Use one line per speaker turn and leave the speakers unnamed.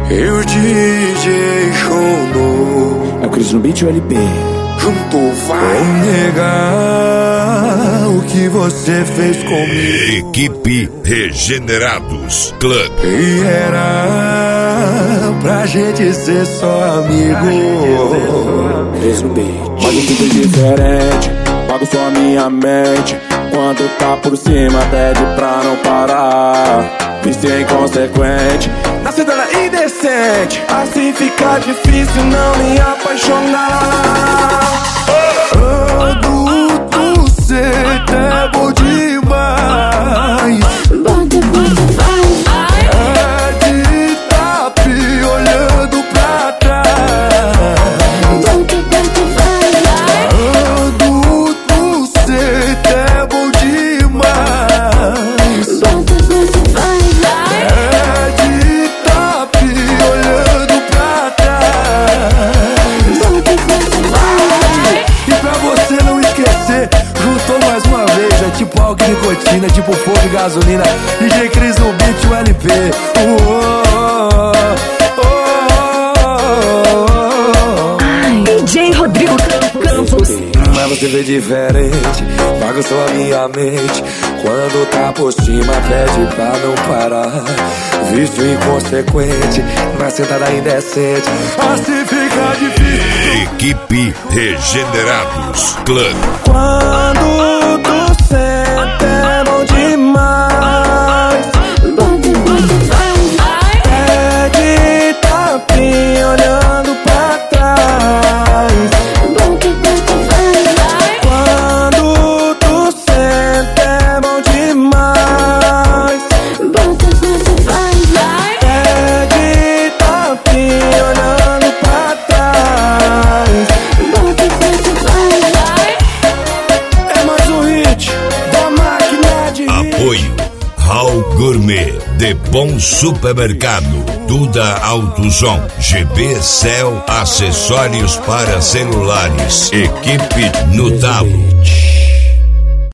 E o DJ Show
é o Cris no beat ou LP?
juntou, vai negar o que você fez comigo.
Equipe Regenerados Club.
E era pra gente ser só amigo.
Cris no beat. Faz tudo diferente, pago só minha mente. Quando tá por cima pede pra não parar. Vício inconsequente, na cidade indecente. Assim fica difícil não me apaixonar.
Adulto, cê é bom demais. É de tapi olhando pra trás. Adulto, cê é bom demais. É de tapi olhando pra trás. E pra você não esquecer, juntou mais uma vez. É tipo álcool e nicotina, tipo fogo e gasolina. DJ Cris no beat, o LP.
DJ Rodrigo Campos.
Mas você vê diferente, paga só a minha mente. Quando tá por cima pede pra não parar. Vício inconsequente, na sentada indecente. Assim fica difícil.
Equipe Regenerados Club.
Quando tu sente é bom demais. Pede tapinha olhando pra trás. Quando tu sente é bom demais. Pede tapinha olhando pra trás. É mais um hit da máquina de
Apoio Hall Gourmet, De Bom Supermercado, Duda Autosom, GB Cell, acessórios para celulares, equipe no talo.